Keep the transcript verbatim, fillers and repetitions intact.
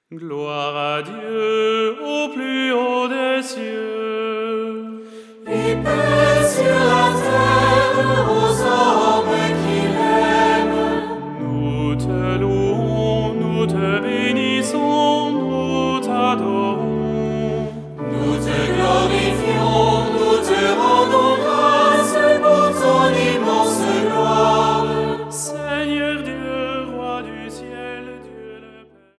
Gloire à Dieu au plus haut des cieux. Et paix sur